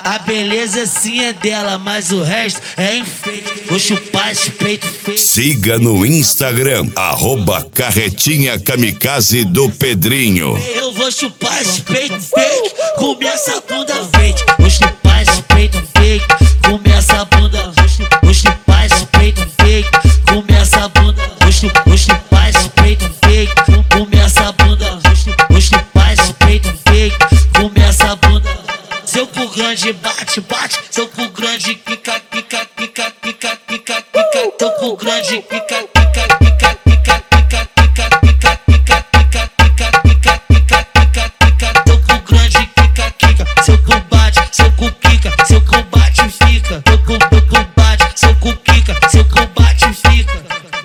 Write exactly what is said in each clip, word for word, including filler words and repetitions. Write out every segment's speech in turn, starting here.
A beleza sim é dela, mas o resto é enfeite. Vou chupar esse peito feio. Siga no Instagram, arroba Carretinha Kamikaze do Pedrinho. Eu vou chupar esse peito feio, comer essa bunda feita. Vou chupar esse peito feio, comer essa bunda. Vou chupar esse peito feio, comer essa bunda. Vou chupar esse peito feio, comer essa bunda. Vou chupar esse peito feio, comer essa bunda. Seu cu grande bate, bate. Seu cu grande pica, pica, pica, pica, pica, pica. Seu cu grande pica, pica, pica, pica, pica, pica, pica, pica, pica, pica, pica, pica, pica, pica. Seu cu grande pica, pica. Seu cu bate, seu cu pica, seu cu bate e fica. Seu cu, seu cu bate, seu cu pica, seu cu bate e fica.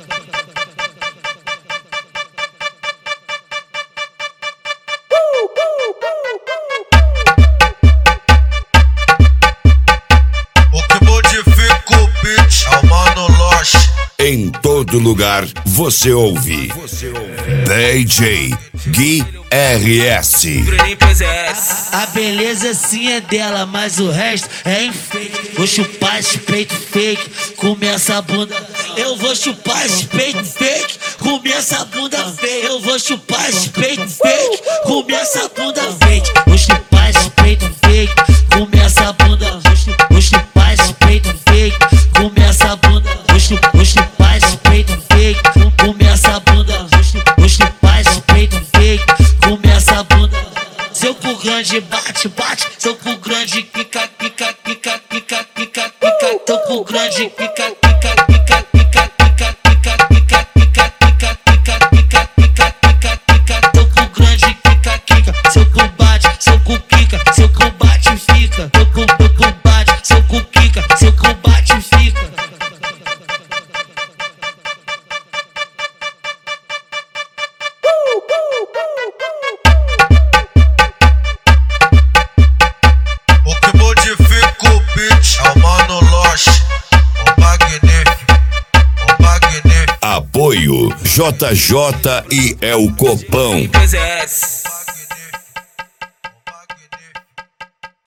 Em todo lugar você ouve D J Gui R S. A beleza sim é dela, mas o resto é enfeite. Vou chupar esse peito fake, comer essa bunda. Eu vou chupar esse peito fake, comer essa bunda feia. Eu vou chupar esse peito fake, comer essa bunda fake. Vou chupar esse peito fake, comer essa bunda. Vou chupar esse peito fake, comer essa bunda. Vou chupar esse peito fake, comer essa bunda. Vou chupar esse peito fake, comer essa bunda. Seu cu grande bate, bate. Seu cu grande pica, pica, pica, pica, pica, pica. Seu cu grande pica, pica, pica, pica, pica, pica, pica, pica, pica, pica, pica, pica, pica, pica. Seu cu grande pica, pica. Seu cu bate, seu cu pica, seu cu bate e fica. Seu cu, seu cu bate, seu cu pica, seu cu bate e fica. Apoio J J e El Copão.